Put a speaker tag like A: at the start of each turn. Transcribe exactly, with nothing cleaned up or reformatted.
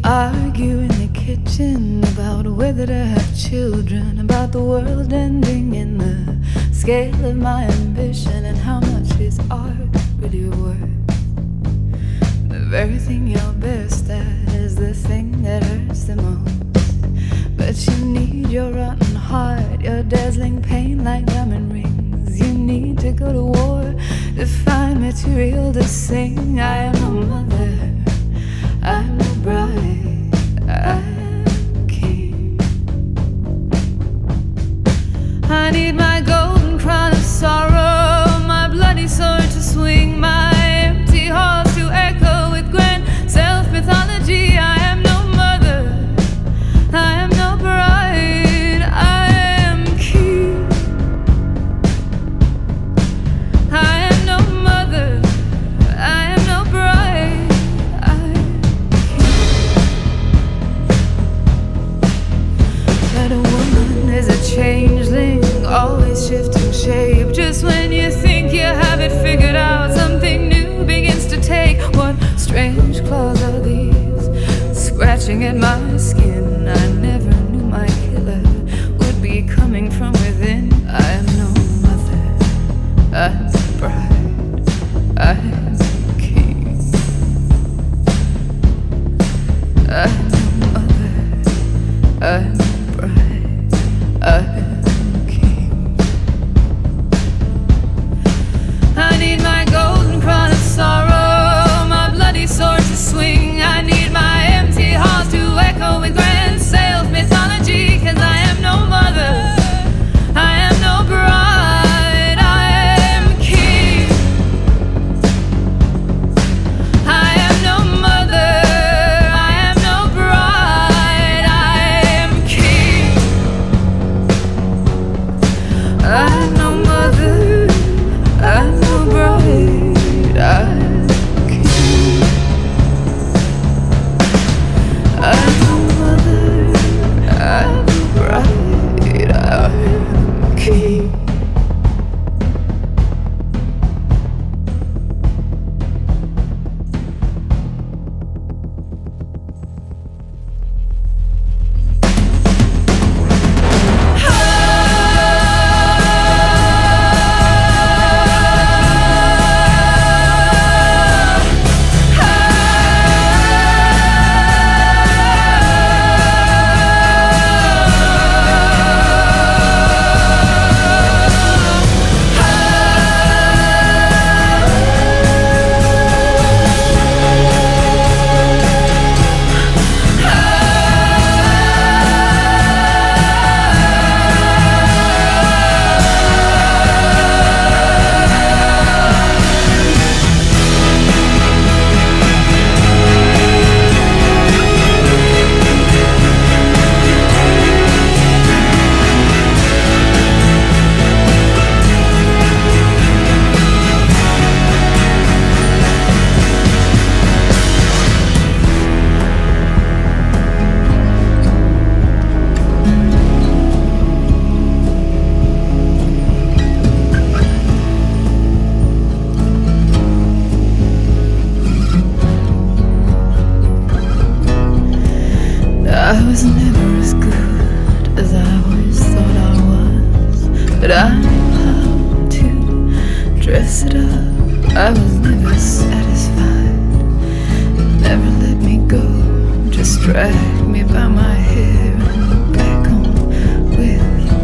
A: Argue in the kitchen about whether to have children, about the world ending in the scale of my ambition, and how much is art really worth. The very thing you're best at is the thing that hurts the most. But you need your rotten heart, your dazzling pain like diamond rings. You need to go to war to find material to sing. I am no mother, I'm no bride, I'm king. I need my golden crown of sorrow, my bloody sword to swing, my empty halls to echo with grand self-mythology. I am no mother, I am no bride, I am king. I am no mother, I am no bride, I am king. That a woman is a changeling, always shifting shape. Just when you think you have it figured out, something new begins to take. What strange claws are these, scratching at my skin? I never knew my killer would be coming from within. I am no mother, I'm a bride, I am king. I am no mother, I'm a bride, I am king. I need my golden crown of sorrow, my bloody sword to swing. I need my empty halls to echo with grand self-mythology. Cause I am no mother, I am no bride, I am king. I am no mother, I am no bride, I am king. I am no mother, I'm no bride, I'm king. I'm no mother, I'm no bride, I'm king. I was never as good as I always thought I was, but I knew how to dress it up. I was never satisfied, never let me go, just drag me by my hair and look back home with